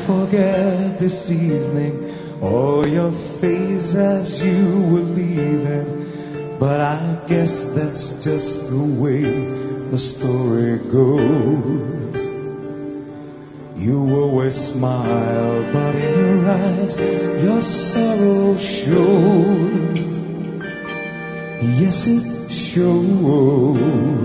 forget this evening or your face as you were leaving, but I guess that's just the way the story goes. You always smile, but in your eyes your sorrow shows. Yes, it shows.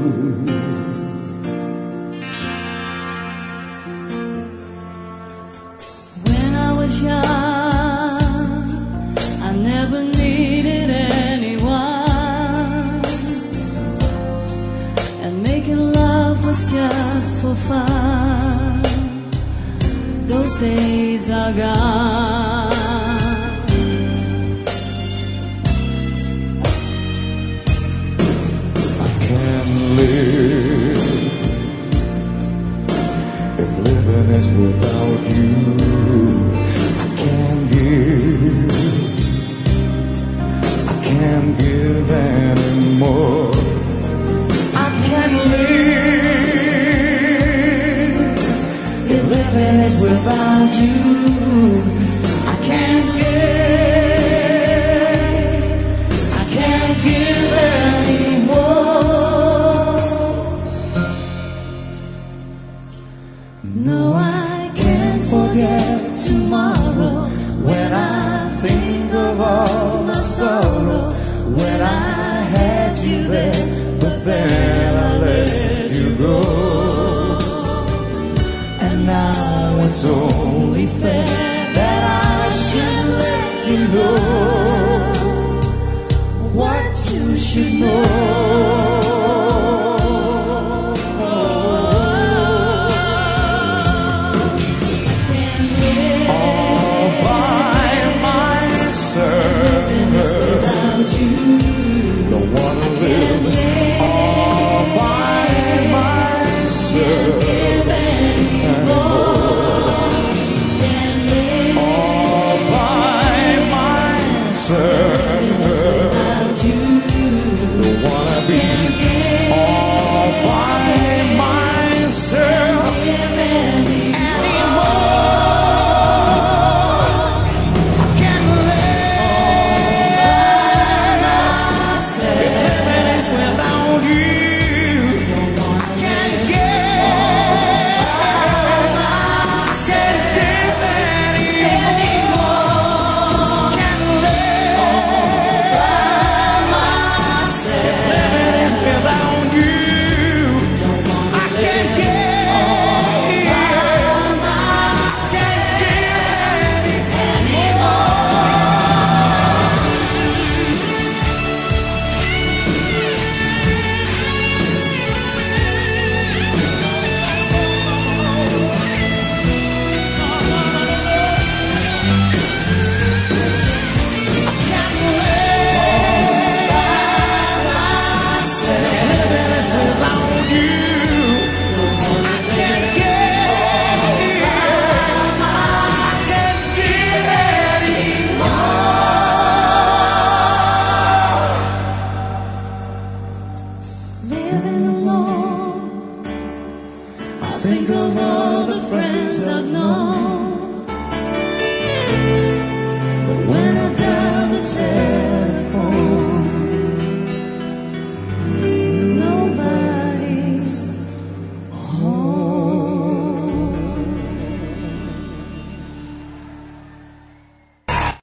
When I was young, I never needed anyone, and making love was just for fun. Those days are gone. I can't live if living is without you. I can't give anymore. I can't live if living is without you. I can't give anymore. No, I can't Forget tomorrow when I think of all my sorrow. When I had you there, but then I let you go. And now it's only fair that I should let you know what you should know.